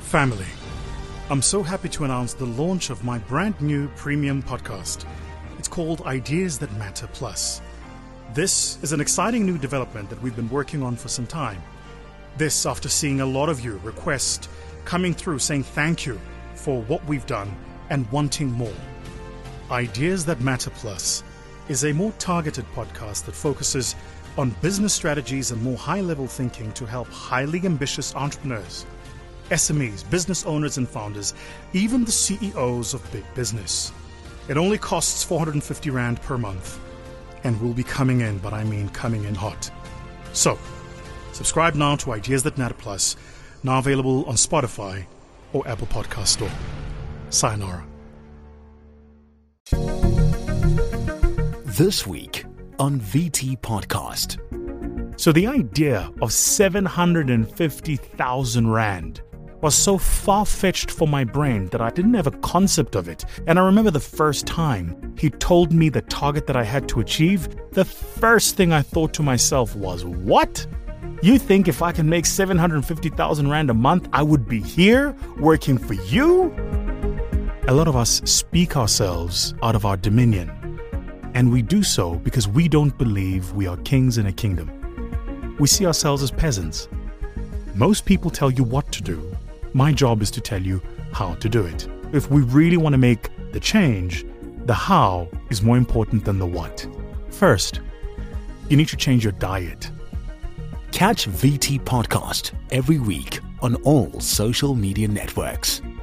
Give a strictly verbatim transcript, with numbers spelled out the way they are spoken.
Family, I'm so happy to announce the launch of my brand new premium podcast. It's called Ideas That Matter Plus. This is an exciting new development that we've been working on for some time. This after seeing a lot of you request coming through saying thank you for what we've done and wanting more. Ideas That Matter Plus is a more targeted podcast that focuses on business strategies and more high-level thinking to help highly ambitious entrepreneurs, S M Es, business owners and founders, even the C E Os of big business. It only costs four hundred fifty rand per month and will be coming in, but I mean coming in hot. So, subscribe now to Ideas That Matter Plus, now available on Spotify or Apple Podcast Store. Sayonara. This week on V T Podcast. So the idea of seven hundred fifty thousand rand was so far-fetched for my brain that I didn't have a concept of it. And I remember the first time he told me the target that I had to achieve, the first thing I thought to myself was, what? You think if I can make seven hundred fifty thousand rand a month, I would be here working for you? A lot of us speak ourselves out of our dominion. And we do so because we don't believe we are kings in a kingdom. We see ourselves as peasants. Most people tell you what to do. My job is to tell you how to do it. If we really want to make the change, the how is more important than the what. First, you need to change your diet. Catch V T Podcast every week on all social media networks.